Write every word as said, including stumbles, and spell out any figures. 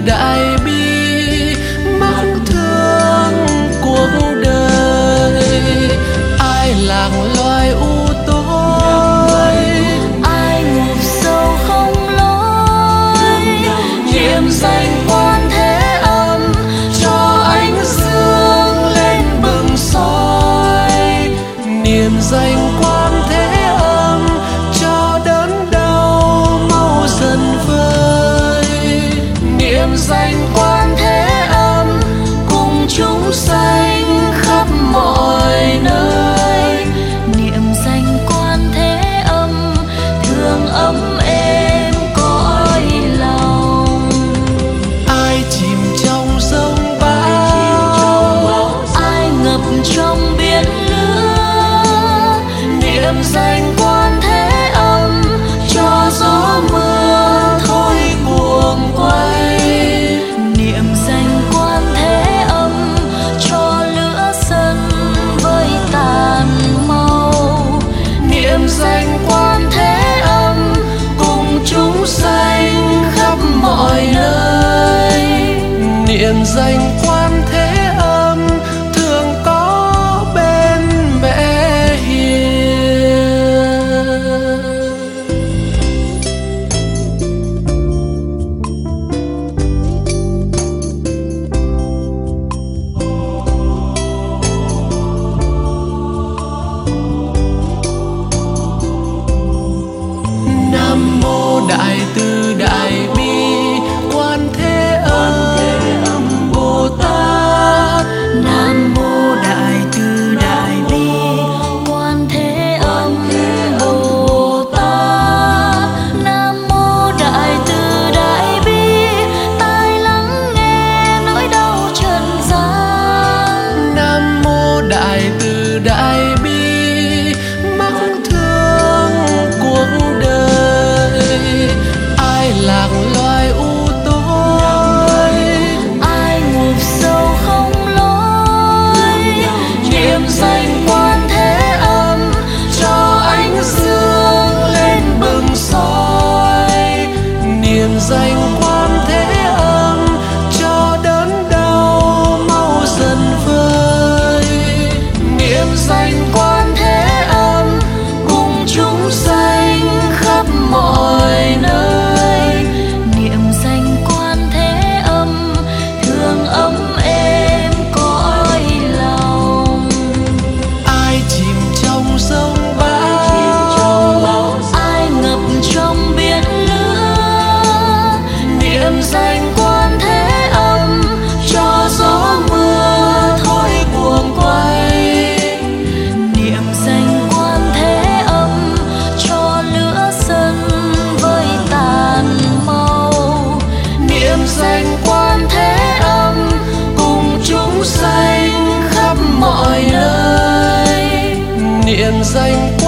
đại bi mắc thương cuộc đời. Ai làng loài u tối, ai ngục sâu không lối, niệm danh Quan Thế Âm cho ánh dương lên bừng soi. Niệm danh Quan Thế Âm cho đớn đau mau dần vơi. Niệm danh Quan Thế Âm cùng chúng sanh khắp mọi nơi. niệm danh Quan Thế Âm thương ấm êm cõi lòng. Ai chìm trong sông bão, ai ngập trong biển lửa, niệm danh Quan Thế Âm cho gió mưa thôi cuồng quay. niệm danh Quan Thế Âm cho lửa sân vơi tàn màu. Niệm danh Quan Thế Âm cùng chúng sanh khắp mọi nơi. Niệm danh Quan Thế Âm thường có bên mẹ hiền. Nam mô Đại Từ Đại Bi Quan Thế Âm Bồ Tát. Nam mô Đại Từ Đại Bi Quan Thế Âm Bồ Tát. Nam mô Đại Từ Đại Bi tai lắng nghe nỗi đau trần gian. Nam mô Đại Từ Đại Bi mắc thương cuộc đời. Ai làng loài u tối, Ai ngục sâu không lối, niệm danh Quan Thế Âm cho ánh dương lên bừng soi. Niệm danh Quan Thế Âm cho đớn đau mau dần vơi. Niệm danh Quan Thế Âm cùng chúng sanh khắp mọi nơi. niệm danh Quan Thế Âm thương ấm êm cõi lòng. Ai chìm trong sông bão, ai ngập trong biển lửa, niệm danh Quan Thế Âm cho gió mưa thôi cuồng quay. niệm danh Quan Thế Âm cho lửa sân vơi tàn màu. Niệm danh Quan Thế Âm cùng chúng sanh khắp mọi nơi. Niệm danh